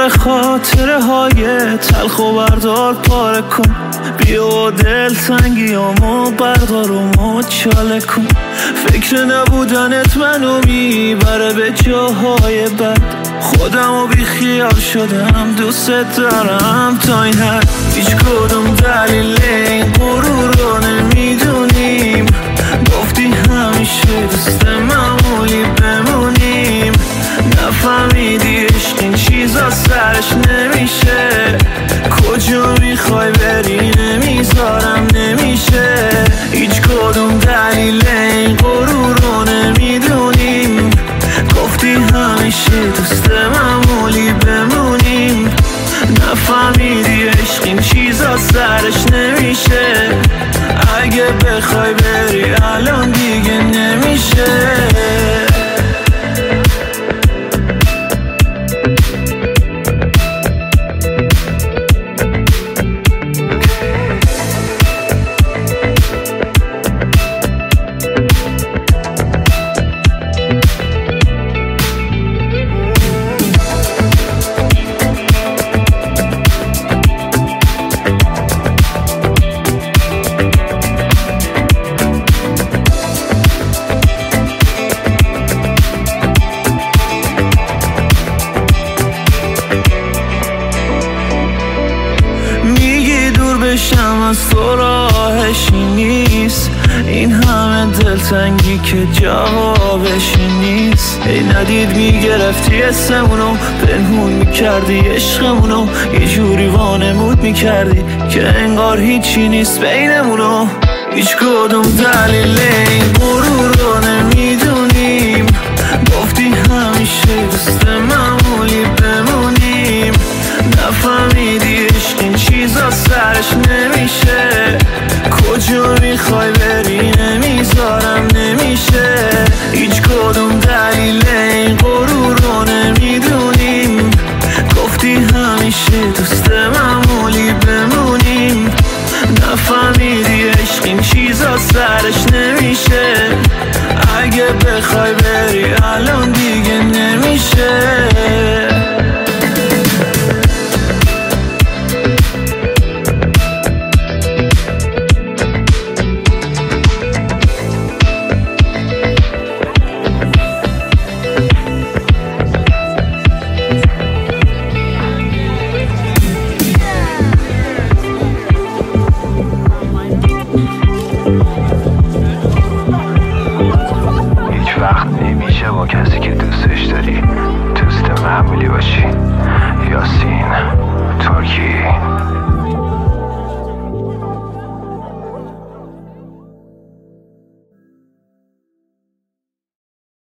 دور خاطره های تلخ و بردار پاره کن. بیا دل تنگیامو بردار و مچاله کن. فکر نبودنت منو میبره به جاهای بد. خودم و بی خیال شدم دوست دارم تا این حد. هیچ کدوم دلیل این غرور رو نمیدونیم. گفتی همیشه دوست معمولی بمونیم. نفهمیدی عشق این چیزا سرش نمیشه. کجا میخوای بری نمیذارم نمیشه. هیچ کدوم دلیل این غرور رو نمیدونیم. گفتی همیشه دوست معمولی بمونیم. نفهمیدی عشق این چیزا سرش نمیشه. اگه بخوای بری الان دیگه نمیشه. بشم از تو راهشی نیست. این همه دلتنگی که جوابشی نیست. ای ندید میگرفتی اسمونو پنهون میکردی عشقمونو. یه جوری وانمود میکردی که انگار هیچی نیست بینمونو. هیچ کدوم دلیل این غرور رو نمیدونیم. گفتی همیشه دوست معمولی بمونیم. نفهمیدی عشق این چیزا سرش نمیشه. کجا میخوای بری نمیذارم نمیشه. هیچ کدوم دلیل این غرور رو نمیدونیم. گفتی همیشه دوست معمولی بمونیم. نفهمیدی عشق این چیزا سرش نمیشه. اگه بخوای بری الان دیگه نمیشه. با کسی که دوستش داری دوست معمولی باشی. یاسین ترکی.